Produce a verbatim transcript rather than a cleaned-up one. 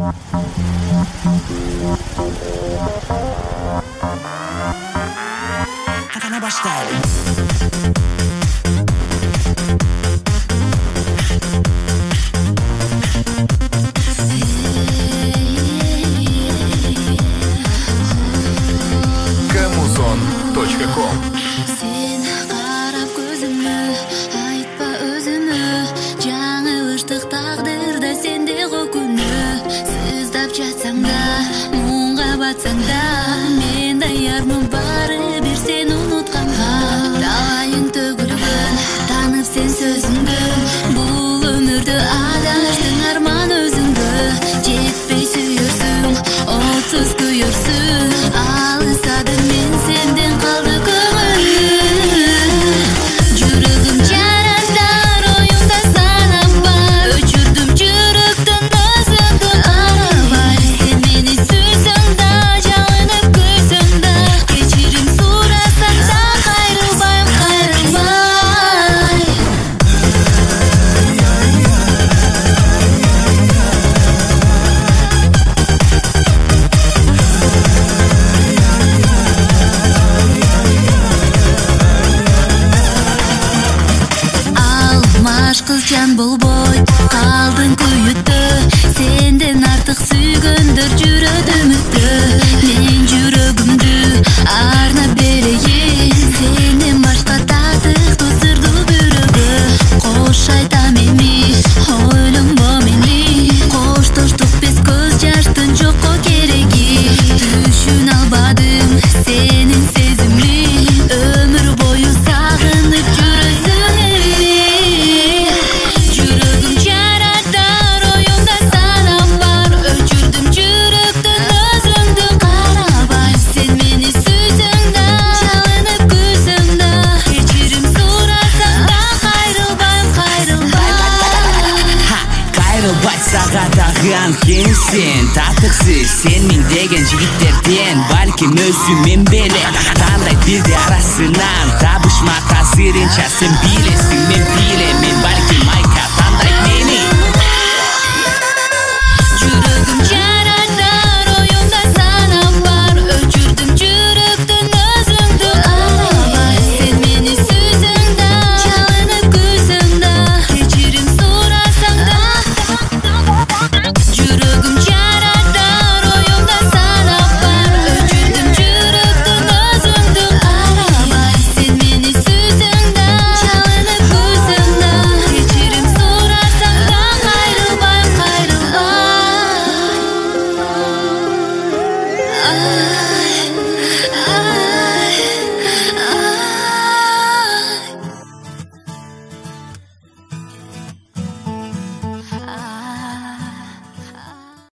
Katana başlayalım. Камузон точка ком. Sen qarab ko'zimni, aytma o'zini. Жаңылыштык тагдырда сендегі күні. Сыздап жатсаңда, мұңға батсаңда, мен даярмын барыбір сен ұмытқанға. Талайың төгілгін, танып сен сөзіңді. Бұл өмірді адаштың арман өзіңді. Жетпей сүйерсің, отсыз күйерсің. Алысады мен сенден қалды көңіл. Жүрегім жаратар ойымда санап бар. Өчірдім жүректің өзіңді арабай. Сен мені сүйсің да, жалынып көзің да. Кешірім сұрасаң да, қайрылбайым, қайрылбай. Алмаш кызчан болбой, қалдың күйітті. Сенден артық сүйгендер жүреді үмітті. Мен жүрегімді арнап берейін. Сенен башқа татық тосырды бүрігі. Қош айтам эми, ойлонбо мени. Коштоштук биз көз жаштын жокко кереги. Түшүн албадым сенин сезимин. Өмүр бою сагынып жүрөсүң. Жүрегім жаратар ойымда санап бар. Өчірдім жүректің өзіңді қарабай. Сен мені сүйсің да, жалынып күзің да. Кешірім сұрасаң да, қайрылбайым, қайрылбай. Ха, қайрылбай сағатаған кенсен. Татықсыз сен мен деген жігіттерден. Балким өзімен беле таңдайт бизди арасынан. Табышма тасырынча сен билесің, мен билемен. Балким